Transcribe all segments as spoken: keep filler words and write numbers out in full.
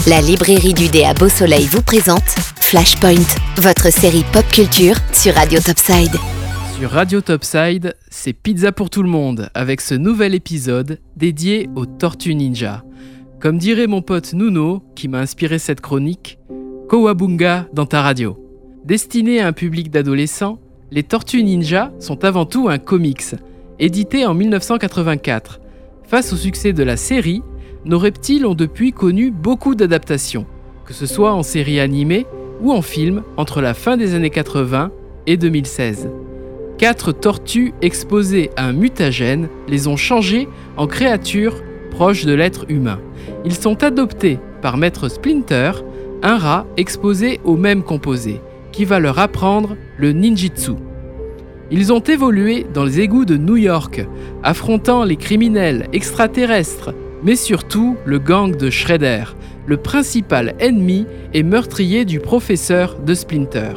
La librairie du dé à Beau Soleil vous présente Flashpoint, votre série pop culture sur Radio Topside. Sur Radio Topside, c'est pizza pour tout le monde avec ce nouvel épisode dédié aux Tortues Ninja. Comme dirait mon pote Nuno, qui m'a inspiré cette chronique, Kowabunga dans ta radio. Destiné à un public d'adolescents, les Tortues Ninja sont avant tout un comics, édité en dix-neuf cent quatre-vingt-quatre. Face au succès de la série, nos reptiles ont depuis connu beaucoup d'adaptations, que ce soit en série animée ou en film entre la fin des années quatre-vingts et deux mille seize. Quatre tortues exposées à un mutagène les ont changées en créatures proches de l'être humain. Ils sont adoptés par Maître Splinter, un rat exposé au même composé, qui va leur apprendre le ninjitsu. Ils ont évolué dans les égouts de New York, affrontant les criminels extraterrestres, mais surtout le gang de Shredder, le principal ennemi et meurtrier du professeur de Splinter.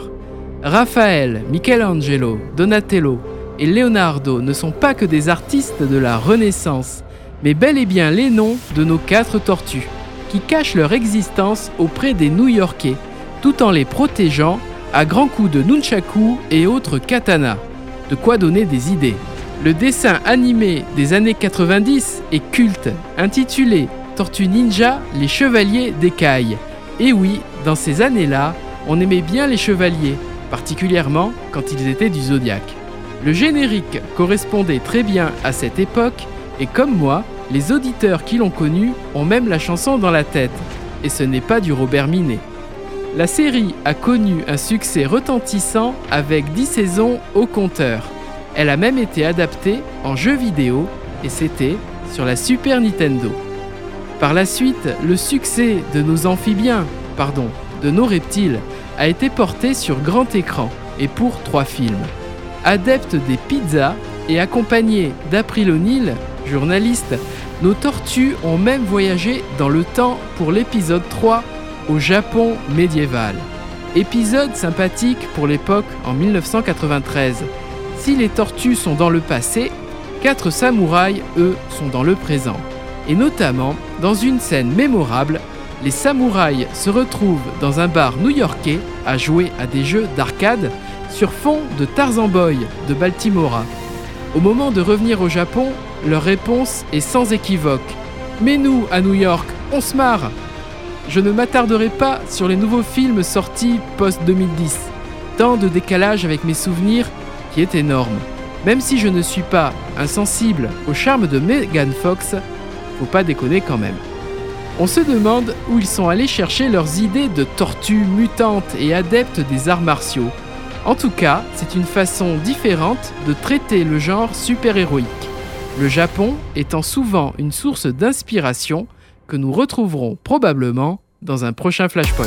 Raphaël, Michelangelo, Donatello et Leonardo ne sont pas que des artistes de la Renaissance, mais bel et bien les noms de nos quatre tortues, qui cachent leur existence auprès des New-Yorkais, tout en les protégeant à grands coups de nunchaku et autres katanas. De quoi donner des idées. Le dessin animé des années quatre-vingt-dix est culte, intitulé Tortues Ninja, les Chevaliers d'Écaille. Et oui, dans ces années-là, on aimait bien les chevaliers, particulièrement quand ils étaient du Zodiaque. Le générique correspondait très bien à cette époque, et comme moi, les auditeurs qui l'ont connu ont même la chanson dans la tête. Et ce n'est pas du Robert Minet. La série a connu un succès retentissant avec dix saisons au compteur. Elle a même été adaptée en jeu vidéo et c'était sur la Super Nintendo. Par la suite, le succès de nos amphibiens, pardon, de nos reptiles, a été porté sur grand écran et pour trois films. Adeptes des pizzas et accompagnés d'April O'Neil, journaliste, nos tortues ont même voyagé dans le temps pour l'épisode trois au Japon médiéval. Épisode sympathique pour l'époque en dix-neuf cent quatre-vingt-treize. Si les tortues sont dans le passé, quatre samouraïs, eux, sont dans le présent. Et notamment, dans une scène mémorable, les samouraïs se retrouvent dans un bar new-yorkais à jouer à des jeux d'arcade sur fond de Tarzan Boy de Baltimora. Au moment de revenir au Japon, leur réponse est sans équivoque. « Mais nous, à New York, on se marre !» Je ne m'attarderai pas sur les nouveaux films sortis post-deux mille dix. Tant de décalage avec mes souvenirs qui est énorme. Même si je ne suis pas insensible au charme de Megan Fox, faut pas déconner quand même. On se demande où ils sont allés chercher leurs idées de tortues mutantes et adeptes des arts martiaux. En tout cas, c'est une façon différente de traiter le genre super-héroïque. Le Japon étant souvent une source d'inspiration que nous retrouverons probablement dans un prochain Flashpoint.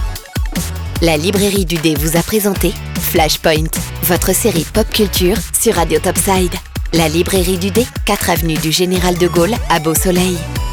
La librairie du dé vous a présenté Flashpoint, votre série pop culture sur Radio Topside. La librairie du dé, quatre avenue du Général de Gaulle à Beau Soleil.